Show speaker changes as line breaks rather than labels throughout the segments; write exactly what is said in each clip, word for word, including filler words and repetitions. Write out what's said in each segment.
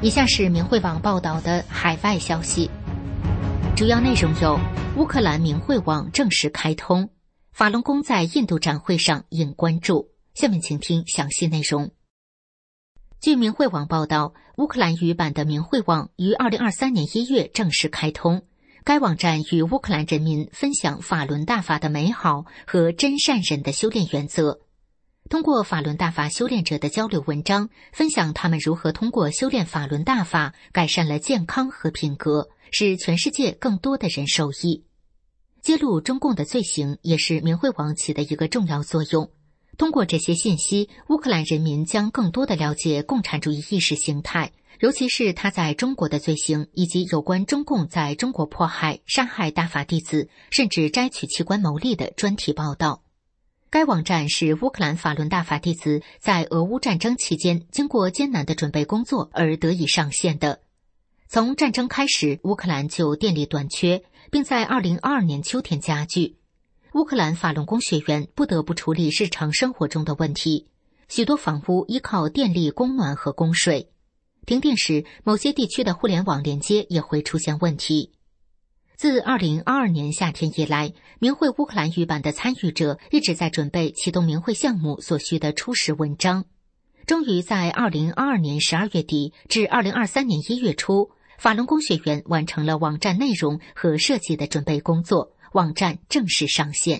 以下是明慧网报道的海外消息，主要内容有：乌克兰明慧网正式开通，法轮功在印度展会上引关注。下面请听详细内容。据明慧网报道，乌克兰语版的明慧网于二零二三年一月正式开通。该网站与乌克兰人民分享法轮大法的美好和真善人的修炼原则。通过法轮大法修炼者的交流文章，分享他们如何通过修炼法轮大法改善了健康和品格，使全世界更多的人受益。揭露中共的罪行也是明慧网起的一个重要作用。通过这些信息，乌克兰人民将更多的了解共产主义意识形态，尤其是他在中国的罪行，以及有关中共在中国迫害、杀害大法弟子，甚至摘取器官牟利的专题报道。该网站是乌克兰法轮大法弟子在俄乌战争期间经过艰难的准备工作而得以上线的。从战争开始，乌克兰就电力短缺，并在二零二二年秋天加剧。乌克兰法轮功学员不得不处理日常生活中的问题，许多房屋依靠电力供暖和供水。停电时，某些地区的互联网连接也会出现问题。自二零二二年夏天以来，明慧乌克兰语版的参与者一直在准备启动明慧项目所需的初始文章。终于在二零二二年十二月底至二零二三年一月初，法轮功学员完成了网站内容和设计的准备工作，网站正式上线。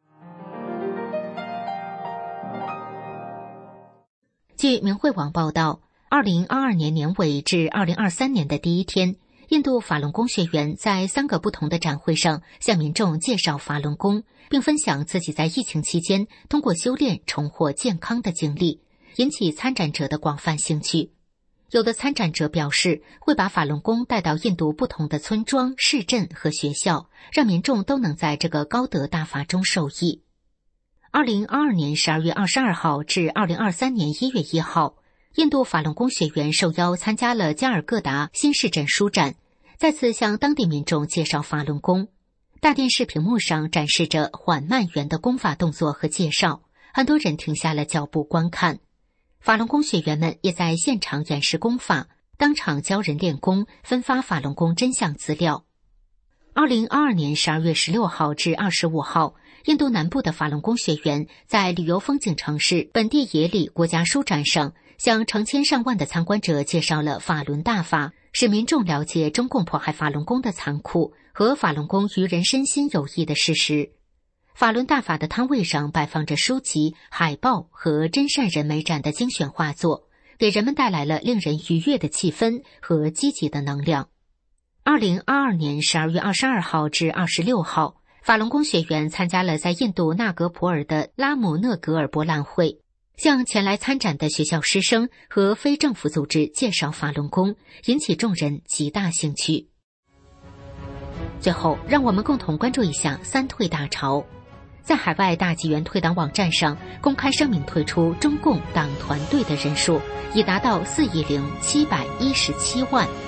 据明慧网报道，二零二二年年尾至二零二三年的第一天，印度法轮功学员在三个不同的展会上向民众介绍法轮功，并分享自己在疫情期间通过修炼重获健康的经历，引起参展者的广泛兴趣。有的参展者表示，会把法轮功带到印度不同的村庄、市镇和学校，让民众都能在这个高德大法中受益。二零二二年十二月二十二号至二零二三年一月一号，印度法轮功学员受邀参加了加尔各答新市镇书展，再次向当地民众介绍法轮功。大电视屏幕上展示着缓慢圆的功法动作和介绍，很多人停下了脚步观看。法轮功学员们也在现场演示功法，当场教人练功，分发法轮功真相资料。二零二二年十二月十六号至二十五号，印度南部的法轮功学员在旅游风景城市本地耶里国家书展上，向成千上万的参观者介绍了法轮大法，使民众了解中共迫害法轮功的残酷和法轮功于人身心有益的事实。法轮大法的摊位上摆放着书籍、海报和真善人美展的精选画作，给人们带来了令人愉悦的气氛和积极的能量。二零二二年十二月二十二号至二十六号，法轮功学员参加了在印度纳格普尔的拉姆讷格尔博览会，向前来参展的学校师生和非政府组织介绍法轮功，引起众人极大兴趣。最后，让我们共同关注一下三退大潮。在海外大纪元退党网站上公开声明退出中共党团队的人数已达到四亿零七百一十七万。